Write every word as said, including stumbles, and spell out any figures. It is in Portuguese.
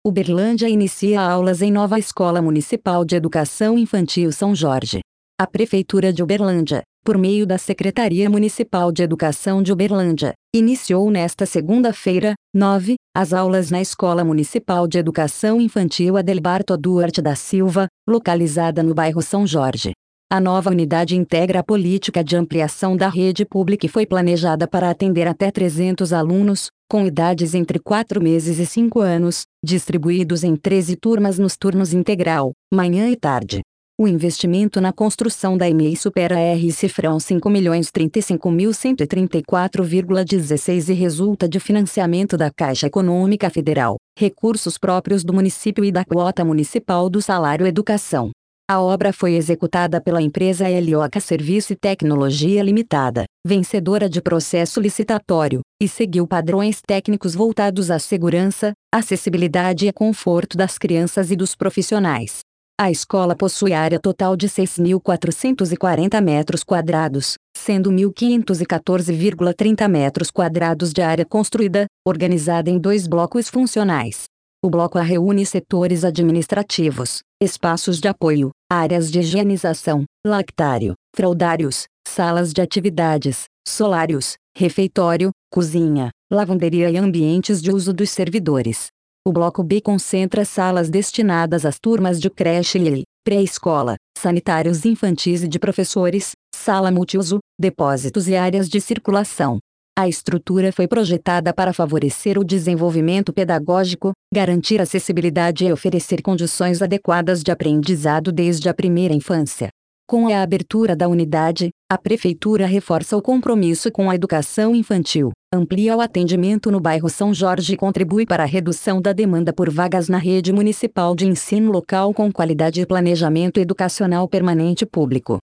Uberlândia inicia aulas em nova Escola Municipal de Educação Infantil São Jorge. A Prefeitura de Uberlândia, por meio da Secretaria Municipal de Educação de Uberlândia, iniciou nesta segunda-feira, nove, as aulas na Escola Municipal de Educação Infantil Adelbarto Duarte da Silva, localizada no bairro São Jorge. A nova unidade integra a política de ampliação da rede pública e foi planejada para atender até trezentos alunos, com idades entre quatro meses e cinco anos, distribuídos em treze turmas nos turnos integral, manhã e tarde. O investimento na construção da E M E I supera R cifrão cinco milhões trinta e cinco mil cento e trinta e quatro vírgula dezesseis e resulta de financiamento da Caixa Econômica Federal, recursos próprios do município e da quota municipal do salário educação. A obra foi executada pela empresa Helioca Serviço e Tecnologia Limitada, vencedora de processo licitatório, e seguiu padrões técnicos voltados à segurança, acessibilidade e conforto das crianças e dos profissionais. A escola possui área total de seis mil quatrocentos e quarenta metros quadrados, sendo mil quinhentos e quatorze vírgula trinta metros quadrados de área construída, organizada em dois blocos funcionais. O bloco A reúne setores administrativos, espaços de apoio, áreas de higienização, lactário, fraldários, salas de atividades, solários, refeitório, cozinha, lavanderia e ambientes de uso dos servidores. O bloco B concentra salas destinadas às turmas de creche e pré-escola, sanitários infantis e de professores, sala multiuso, depósitos e áreas de circulação. A estrutura foi projetada para favorecer o desenvolvimento pedagógico, garantir acessibilidade e oferecer condições adequadas de aprendizado desde a primeira infância. Com a abertura da unidade, a Prefeitura reforça o compromisso com a educação infantil, amplia o atendimento no bairro São Jorge e contribui para a redução da demanda por vagas na rede municipal de ensino local com qualidade e planejamento educacional permanente público.